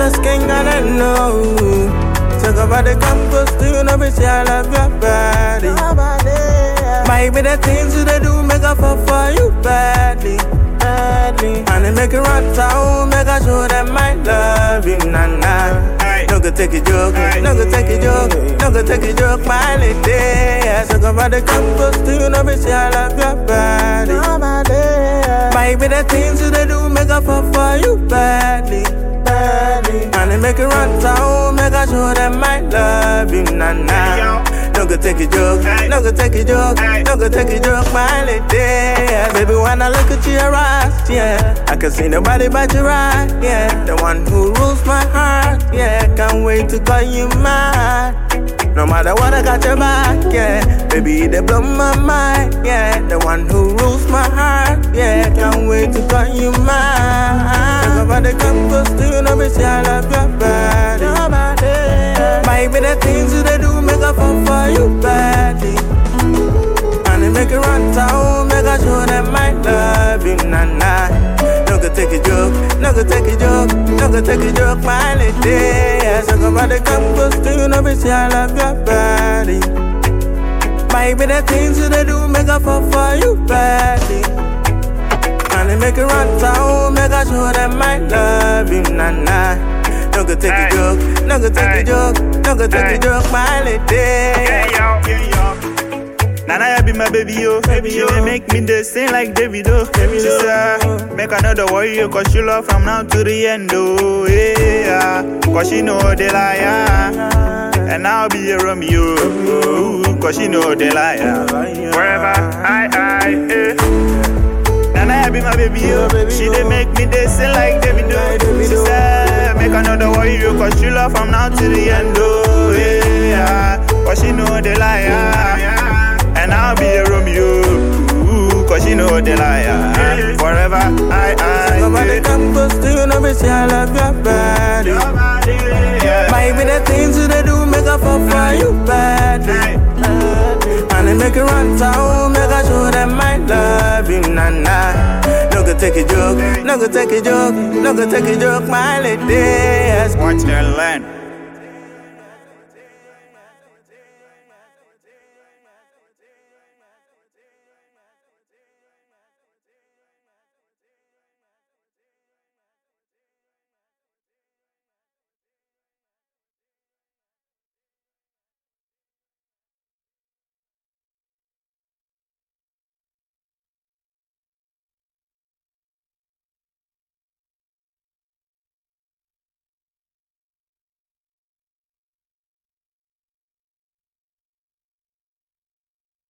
my skin, gotta know. Talk about the campus, do you know, bitch, I love your body. Might be the things you they do, make a fall for you badly. And they make it run town, make a show them my love you, nah. No go take a joke, no go take a joke, no go take a joke, my lady. Yeah, talk about the campus, do you know, bitch, I love your body. Might be the things you they do, make a fall for you badly. And they make it run town, make a show them my love you, nah. No go take a joke, no go take a joke, no go take a joke, my lady. Yeah, baby, when I look at your eyes, yeah, I can see nobody but your eyes, yeah. The one who rules my heart, yeah. Can't wait to call you mine. No matter what, I got your back, yeah. Baby, they blow my mind, yeah. The one who rules my heart, yeah. Can't wait to call you mine. Talk about the campus, do you know, bitch, I love your body. Might be the things you they do, make a fall for you badly. And they make it run town, make a show them my love you, nah. No go take a joke, no go take a joke, no go take a joke, my lady. Yeah, talk about the campus, do you know, bitch, I love your body. Might be the things you they do, make a fall for you badly. And they make it run town, make a show them my love you, nah. No go take a joke, no go take a joke, no go take a joke, my lady. Yeah, yo. Nana, you be my baby, yo. She dey make me dey sing like Davido. She say, make another warrior, cause she love from now to the end, oh, yeah. Cause she know the liar. And I'll be a Romeo, cause she know the liar. Forever, Nana, you be my baby, yo. She dey make me dey sing like Davido. She say, make another warrior, cause she love from now to the end, oh, yeah. Cause she know the liar. And I'll be a Romeo, cause she know the liar. Forever, Nobody campus, do you know, bitch, I love your body. Might be the things you they do, make a fall for you badly. And they make it run town, make a show them my love you, nah. No go take a joke, no go take a joke, no go take a joke, my lady. watch and learn.